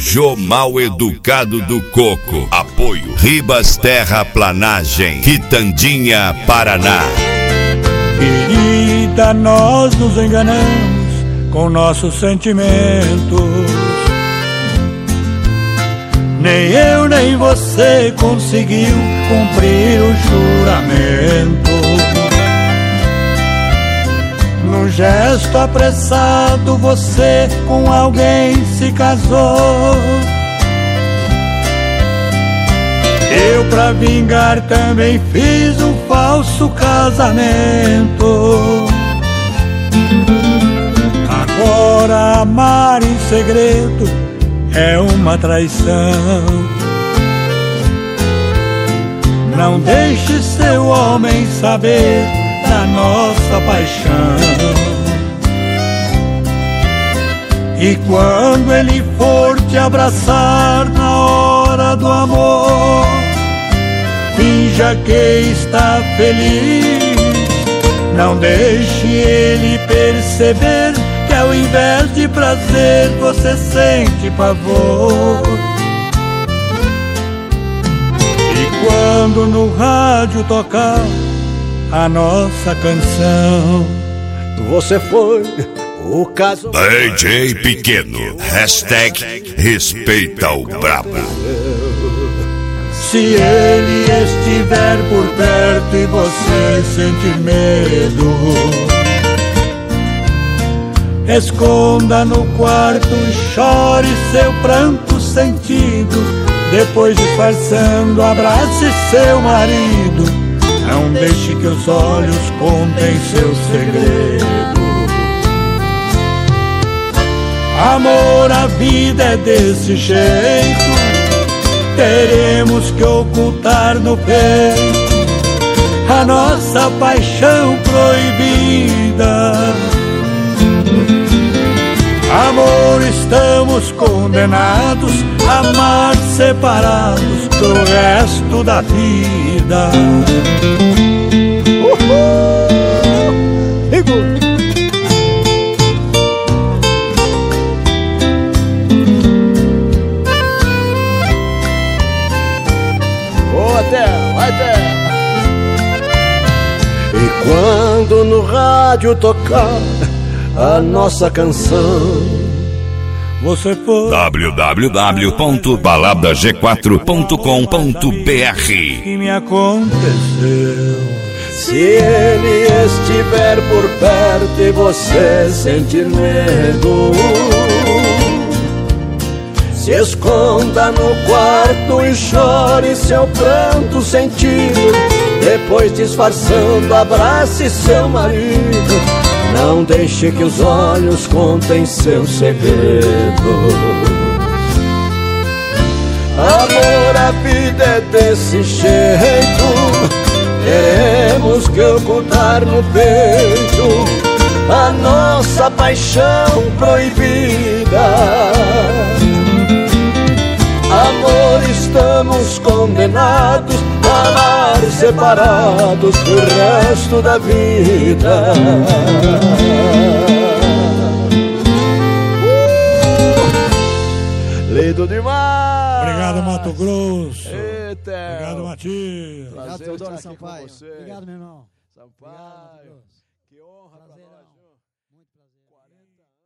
Jô Mal Educado do Coco. Apoio Ribas Terraplanagem, Quitandinha, Paraná. Querida, nós nos enganamos com nossos sentimentos. Nem eu nem você conseguiu cumprir o juramento. Num gesto apressado você com alguém se casou. Eu, pra vingar, também fiz um falso casamento. Agora amar em segredo é uma traição. Não deixe seu homem saber da nossa paixão. E quando ele for te abraçar na hora do amor, finja que está feliz. Não deixe ele perceber que ao invés de prazer você sente pavor. E quando no rádio tocar a nossa canção, você foi o caso. DJ Pequeno, hashtag respeita o brabo. Se ele estiver por perto e você sentir medo, esconda no quarto e chore seu pranto sentido. Depois, disfarçando, abrace seu marido. Não deixe que os olhos contem seu segredo. Amor, a vida é desse jeito. Teremos que ocultar no peito a nossa paixão proibida. Amor, estamos condenados a amar separados pro resto da vida. E quando no rádio tocar a nossa canção, você foi www.baladag4.com.br. que me aconteceu. Se ele estiver por perto e você sentir medo, se esconda no quarto e chore seu pranto sentido. Depois, disfarçando, abrace seu marido. Não deixe que os olhos contem seu segredo. Amor, a vida é desse jeito. Teremos que ocultar no peito a nossa paixão proibida. Amor, estamos condenados a amar separados pro resto da vida. Lindo demais! Obrigado, Mato Grosso. Eita. Obrigado, Matias. Obrigado, Teodoro Sampaio. Obrigado, meu irmão. Sampaio. Obrigado, que honra pra nós, viu? Muito prazer. 40 anos.